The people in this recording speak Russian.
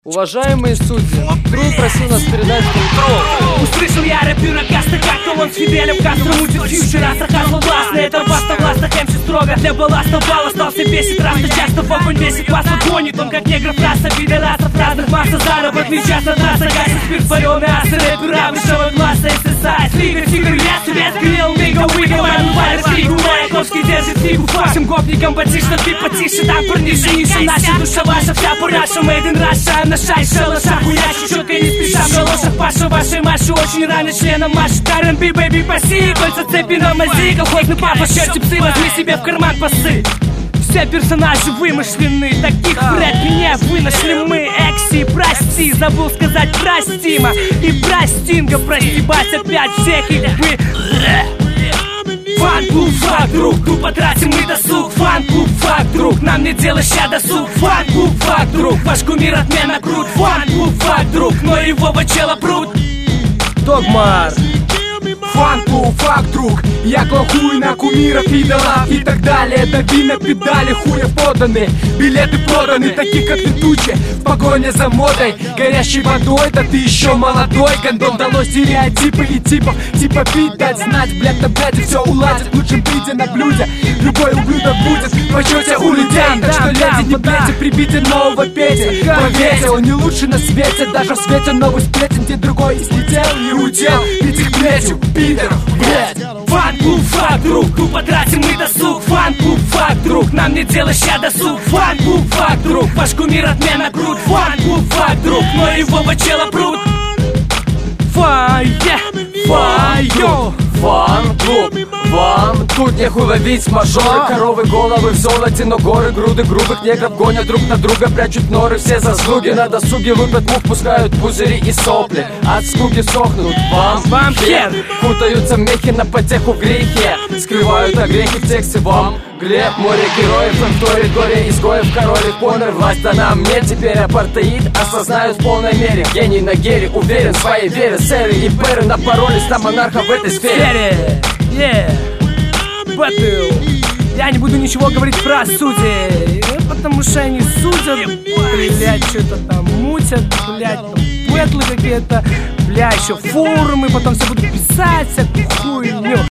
Уважаемые судьи, Тру просил нас передать Услышал я рэпера Каста, как он с Фиделем Кастро мутит фьючер, Астрахазл властно. Это баста, властно, хемчи строго. Для балласта бал остался бесит, раста часто в огонь весит. Вас гонит он, как негров раса, пидорасов разных масса. Заработный час на трасса, гасит спирт, вареный асы. Рэпера высшего класса, ССА. Фигер, я себя сгрел, мига, вайрс, фигу, Маяковский держит фигу. Всем гопникам потише, ты потише, там парнише, ниже. Наша душа ваша, вся пураша, made in Russia. На шай, шалаша, хуячи, четко не спеша. В галошах Паша, вашей Маши, очень рано членом Маши. R&B, бэйби, паси, кольца цепи на мази. Колхозный папа, черти псы, возьми себе в карман пасы. Все персонажи вымышлены, таких вряд меня выношли мы. Экси, прости, забыл сказать простима. И простинга, прости, бать, опять всех их мы. Фан-клуб, факт, друг, тупо тратим мы досуг. Фан-клуб, факт, друг, нам не дело ща досуг. Фан-клуб, факт, друг, ваш кумир отмена крут. Фан-клуб, факт, друг, но его бачела пруд. Догмар. Фан-клуб, факт, друг, я клал хуй на кумиров, идолов и так далее. Дави на педали, хуя поданы, билеты проданы, таких как ты тучи, в погоне за модой, горящей водой. Да ты еще молодой, гондон дало стереотипы и типов. Типа пить, дать знать, блядь, на бляде все уладит. В лучшем виде на блюде, любой ублюдок будет в почете у людей. Так что леди, не плете, прибите нового Пети. Поверьте, он не лучший на свете, даже в свете новый сплетен, где другой и слетел, и удел этих плетью, пидоров, блядь. Фан-клуб, факт, друг, тупо тратим мы досуг. Фан-клуб, факт, друг, нам не дело ща досуг. Фан-клуб, факт, друг, ваш кумир отмена крут. Фан-клуб, факт, друг, но его бачела пруд. Фае, файо. Фан-клуб, вам тут нехуй ловить мажоры. Коровы, головы в золоте, но горы, груды грубых негров гонят друг на друга, прячут норы, все заслуги. На досуге лупят мух, пускают пузыри и сопли. От скуки сохнут вам хер. Путаются мехи на потеху в грехе, скрывают огрехи в тексте вам. Глеб, море героев, вторит горе изгоев, король и конор. Власть дана мне, теперь апартеид осознают в полной мере. Гений на гере, уверен в своей вере. Сэры и пэры напоролись на монарха в этой сфере. Бэтл. Я не буду ничего говорить про судей, потому что они судят, блять, что-то там мутят, блять, там бэтлы какие-то, блять, еще форумы, потом все будут писать всякую хуйню.